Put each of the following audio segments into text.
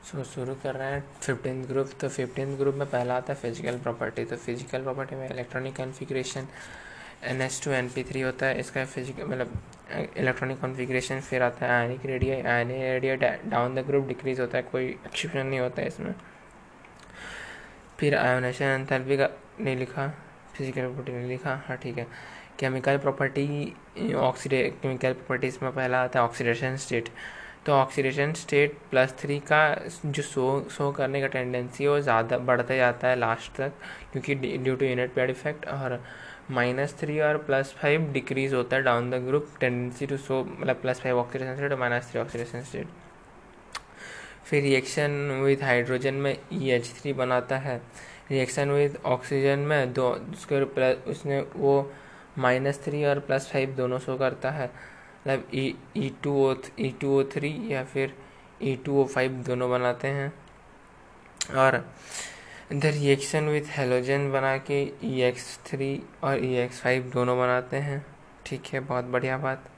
शुरू कर रहे हैं 15th ग्रुप। तो 15th ग्रुप में पहला आता है फिजिकल प्रॉपर्टी। तो फिजिकल प्रॉपर्टी में इलेक्ट्रॉनिक कॉन्फ़िगरेशन NH2 NP3 होता है, इसका फिजिकल मतलब इलेक्ट्रॉनिक कॉन्फ़िगरेशन। फिर आता है ionic radii down the group decrease होता है, कोई एक्सेप्शन नहीं होता है इसमें। फिर आयोनेशन एंथैल्पी का नहीं लिखा, फिजिकल प्रॉपर्टी नहीं लिखा, हाँ ठीक है। केमिकल प्रॉपर्टी केमिकल प्रॉपर्टीज़ में पहला आता है ऑक्सीडेशन स्टेट। तो ऑक्सीडेशन स्टेट +3 का जो शो करने का टेंडेंसी है वो ज़्यादा बढ़ते जाता है लास्ट तक, क्योंकि due to unit pair effect. और -3 और +5 डिक्रीज होता है down the group tendency to show, मतलब +5 ऑक्सीडेशन स्टेट और -3 ऑक्सीडेशन स्टेट। फिर रिएक्शन विद हाइड्रोजन में EH3 बनाता है। रिएक्शन विद ऑक्सीजन में दो उसके प्लस उसने वो -3 और +5 दोनों शो करता है, मतलब E2O3 या फिर E2O5 दोनों बनाते हैं। और द रिएक्शन विथ हेलोजन बना के EX3 और EX5 दोनों बनाते हैं। ठीक है, बहुत बढ़िया बात।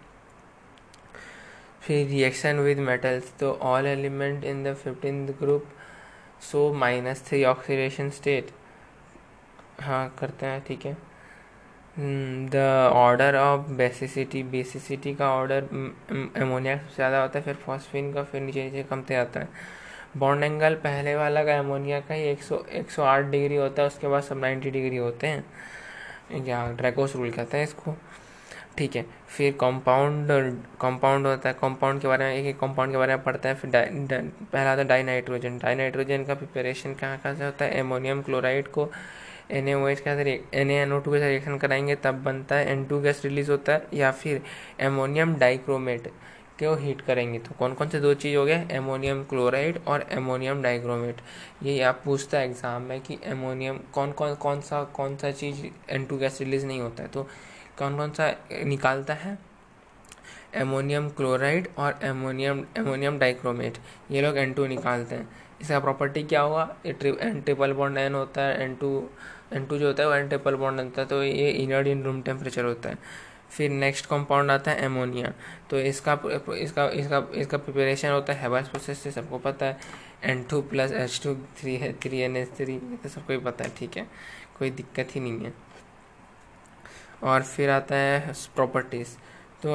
फिर रिएक्शन विद मेटल्स, तो all element in the 15th group so -3 oxidation state, हाँ करते हैं, ठीक है। द ऑर्डर ऑफ बेसिसिटी का ऑर्डर अमोनिया सबसे ज़्यादा होता है, फिर फॉस्फीन का, फिर नीचे नीचे कमते आता है। बॉन्ड एंगल पहले वाला का अमोनिया का ही 108 डिग्री होता है, उसके बाद सब 90 डिग्री होते हैं, या ड्रैकोस रूल कहते हैं इसको, ठीक है। फिर कंपाउंड होता है, कंपाउंड के बारे में एक कंपाउंड के बारे में पढ़ते हैं। फिर पहला आता है डाइनाइट्रोजन का प्रिपरेशन कहाँ कहाँ से होता है। एमोनियम क्लोराइड को NaOH के साथ NaNO2 के साथ रिएक्शन कराएंगे तब बनता है, N2 गैस रिलीज होता है। या फिर एमोनियम डाइक्रोमेट को हीट करेंगे, तो कौन कौन से दो चीज़ हो गए, एमोनियम क्लोराइड और एमोनियम डाइक्रोमेट। ये आप पूछता है एग्जाम में कि एमोनियम कौन सा चीज़ N2 गैस रिलीज नहीं होता है, तो कौन सा निकालता है, एमोनियम क्लोराइड और एमोनियम डाइक्रोमेट, ये लोग N2 निकालते हैं। इसका प्रॉपर्टी क्या होगा, N ट्रिपल बॉन्ड N होता है, N2 जो होता है वो N ट्रिपल बॉन्ड होता है, तो ये इनर्ट इन रूम टेम्परेचर होता है। फिर नेक्स्ट कंपाउंड आता है एमोनिया। तो इसका प्रिपरेशन होता है हैबर्स प्रोसेस से, सबको पता है। N2 + H2 3NH3, ये तो सबको ही पता है, ठीक है, कोई दिक्कत ही नहीं है। और फिर आता है प्रॉपर्टीज़। तो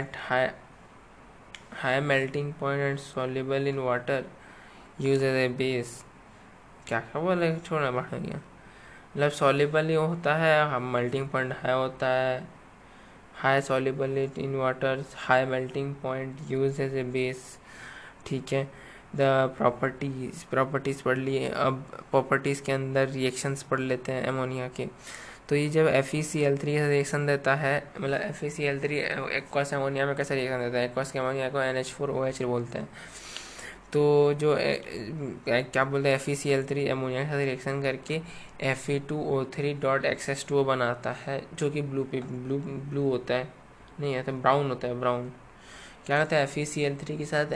high melting point and soluble in water use as a base, क्या क्या बोले, छोड़ना बढ़ गया, मतलब सॉल्युबल ही होता है, मेल्टिंग पॉइंट हाई होता है, high soluble in water, high melting point use as a base, ठीक है। द प्रॉपर्टीज़ पढ़ लिए, अब प्रॉपर्टीज़ के अंदर रिएक्शंस पढ़ लेते हैं अमोनिया के। तो ये जब FeCl3 से रिएक्शन देता है, मतलब FeCl3 एक्वस अमोनिया में कैसे रिएक्शन देता है, एक्वस के अमोनिया को NH4OH बोलते हैं। तो जो क्या बोलते हैं, FeCl3 अमोनिया के साथ रिएक्शन करके Fe2O3.XH2O बनाता है, जो कि ब्लू होता है, नहीं है तो ब्राउन होता है, ब्राउन। क्या कहता है, FeCl3 के साथ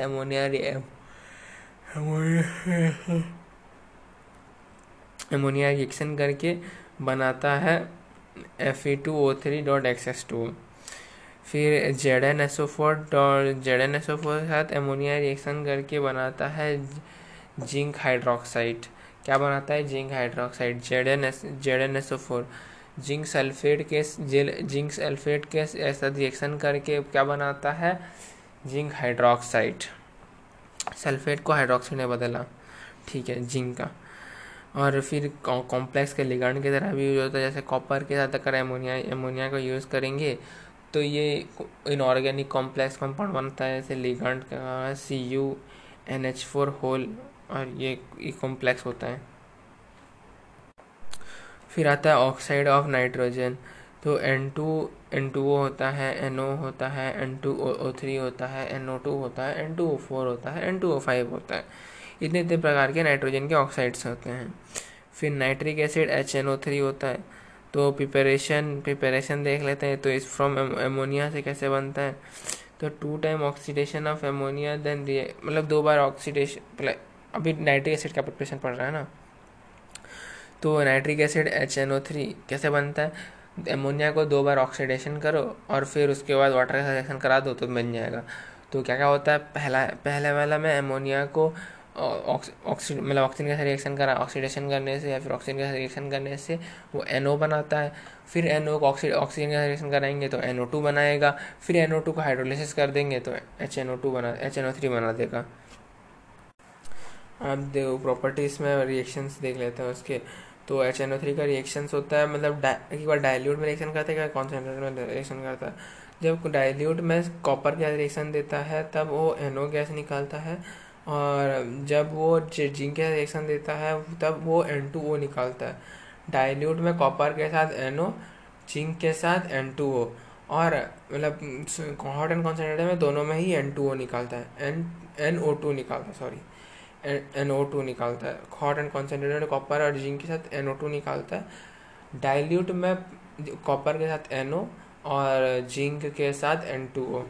अमोनिया रिएक्शन करके बनाता है Fe2O3.XH2O। फिर ZnSO4 के साथ अमोनिया रिएक्शन करके बनाता है जिंक हाइड्रोक्साइड। क्या बनाता है, zinc hydroxide, ZnSO4। Zinc sulphate के साथ रिएक्शन करके क्या बनाता है, जिंक हाइड्रोक्साइड। सल्फेट को हाइड्रोक्साइड ने बदला, ठीक है, जिंक का। और फिर कॉम्प्लेक्स के लिगांड की तरह भी यूज होता है, जैसे कॉपर के साथ अगर अमोनिया को यूज़ करेंगे तो ये इनऑर्गेनिक कॉम्प्लेक्स कंपाउंड बनता है, जैसे लिगांड का CuNH4 होल, और ये कॉम्प्लेक्स होता है। फिर आता है ऑक्साइड ऑफ नाइट्रोजन। तो N2O होता है, NO होता है, N2O3 होता है, NO2 होता है, N2O4 होता है, N2O5 होता है। इतने इतने प्रकार के नाइट्रोजन के ऑक्साइड्स होते हैं। फिर नाइट्रिक एसिड HNO3 होता है। तो प्रिपरेशन देख लेते हैं। तो इस फ्रॉम एमोनिया से कैसे बनता है, तो 2 time oxidation of ammonia, then मतलब 2 बार ऑक्सीडेशन, अभी नाइट्रिक एसिड का प्रिपरेशन पड़ रहा है ना। तो नाइट्रिक एसिड HNO3 कैसे बनता है, एमोनिया को 2 बार ऑक्सीडेशन करो और फिर उसके बाद वाटर का रिएक्शन करा दो तो बन जाएगा। तो क्या क्या होता है, पहले वाला में एमोनिया को मतलब ऑक्सीजन के साथ रिएक्शन करा, ऑक्सीडेशन करने से या फिर ऑक्सीजन के साथ रिएक्शन करने से वो NO बनाता है। फिर NO को ऑक्सीजन के साथ रिएक्शन कराएंगे तो NO2 बनाएगा। फिर NO2 को हाइड्रोलिसिस कर देंगे तो HNO3 बना देगा। अब देखो प्रॉपर्टीज़ में रिएक्शंस देख लेते हैं उसके। तो HNO3 का रिएक्शंस होता है, मतलब एक बार डाइल्यूट में रिएक्शन करता है, एक बार कॉन्सेंट्रेट में रिएक्शन करता है। जब डाइल्यूट में कॉपर गैस रिएक्शन देता है तब वो NO गैस निकालता है, और जब वो जिंक के साथ रिएक्शन देता है तब वो N2O निकालता है। डाइल्यूट में कॉपर के साथ NO, जिंक के साथ N2O, और मतलब हॉट एंड कॉन्सेंट्रेटेड में दोनों में ही N2O निकालता है, NO2 निकालता है, सॉरी NO2 निकालता है। हॉट एंड कॉन्सेंट्रेटेड कॉपर और जिंक के साथ NO2 निकालता है। डाइल्यूट में कॉपर के साथ NO और जिंक के साथ N2O।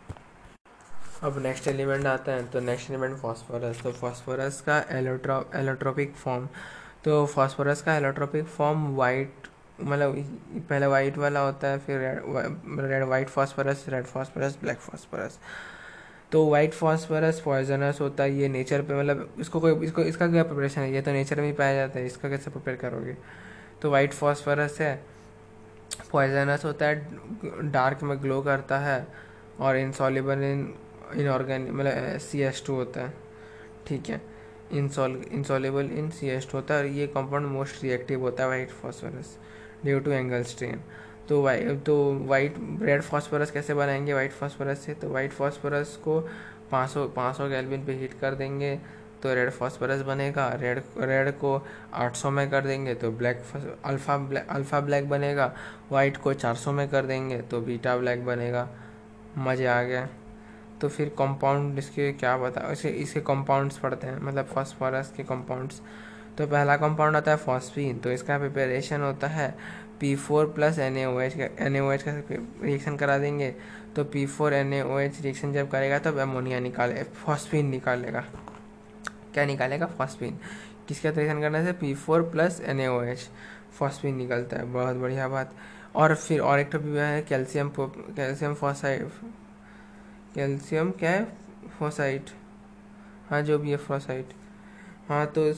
अब नेक्स्ट एलिमेंट आता है, तो नेक्स्ट एलिमेंट फास्फोरस। तो फास्फोरस का एलोट्रोपिक फॉर्म, तो फास्फोरस का एलोट्रोपिक फॉर्म वाइट, मतलब पहले वाइट वाला होता है, फिर red white phosphorus, red phosphorus, black phosphorus. तो वाइट फास्फोरस पॉइजनस होता है, ये नेचर पे, मतलब इसको इसका क्या प्रिपरेशन है, ये तो नेचर में ही पाया जाता है, इसका कैसे प्रिपेयर करोगे। तो वाइट फास्फोरस है, पॉइजनस होता है, डार्क में ग्लो करता है, और इनसॉल्युबल इन ऑर्गेनिक, मतलब CH2 होता है, ठीक है। इंसॉल्युबल इन CH2 होता है, और ये कंपाउंड मोस्ट रिएक्टिव होता है white phosphorus due to angle strain. तो वाइट रेड फास्फोरस कैसे बनाएंगे वाइट फास्फोरस से, तो वाइट फास्फोरस को 500 केल्विन पे हीट कर देंगे तो रेड फास्फोरस बनेगा। रेड को 800 में कर देंगे तो अल्फ़ा ब्लैक बनेगा। वाइट को 400 में कर देंगे तो बीटा ब्लैक बनेगा। मज़े आ गया। तो फिर कंपाउंड इसके क्या बता, इसके कंपाउंड्स पढ़ते हैं, मतलब फास्फोरस के कंपाउंड्स। तो पहला कंपाउंड आता है फॉस्फीन, तो इसका प्रिपरेशन होता है P4 प्लस NaOH का रिएक्शन करा देंगे तो P4 NaOH रिएक्शन जब करेगा तब अमोनिया फॉस्फीन निकालेगा। क्या निकालेगा, फॉस्फीन। किसका रिएक्शन करने से, P4 प्लस NaOH, फॉस्फीन निकलता है। बहुत बढ़िया बात। और फिर और एक टॉपिक है कैल्शियम फॉस्फाइड, कैल्शियम क्या है, फोसाइट, हाँ जो भी है फोसाइट। हाँ तो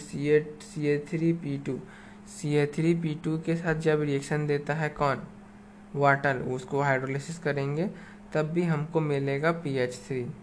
CA3P2 के साथ जब रिएक्शन देता है वाटर, उसको हाइड्रोलिसिस करेंगे तब भी हमको मिलेगा PH3।